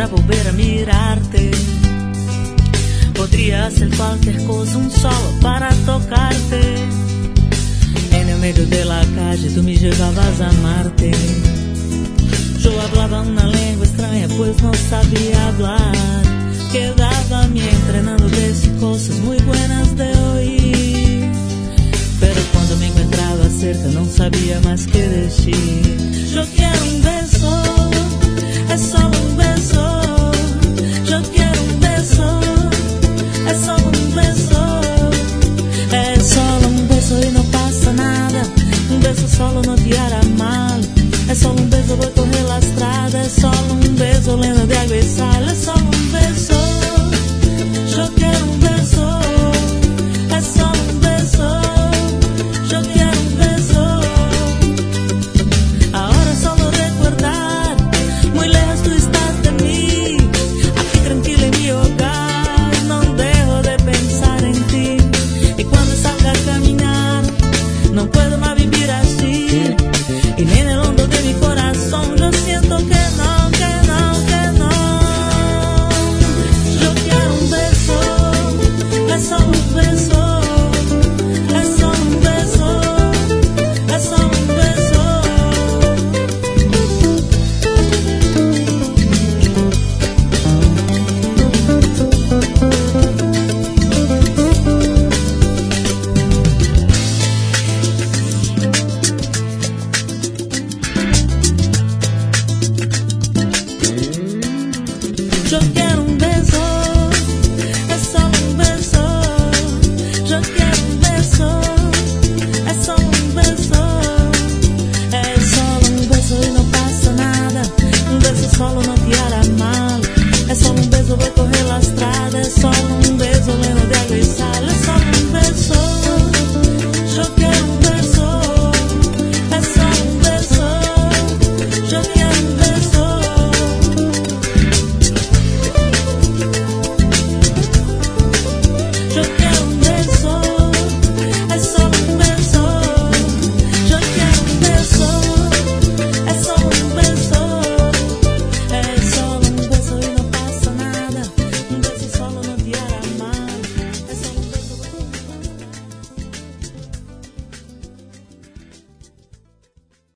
para volver a mirarte. Podría hacer cualquier cosa, un solo para tocarte. En el medio de la calle tú me llevabas a amarte. Yo hablaba una lengua extraña pues no sabía hablar. Quedaba-me entrenando desde cosas muy buenas de oír. Pero cuando me encontraba cerca no sabía más que decir. Yo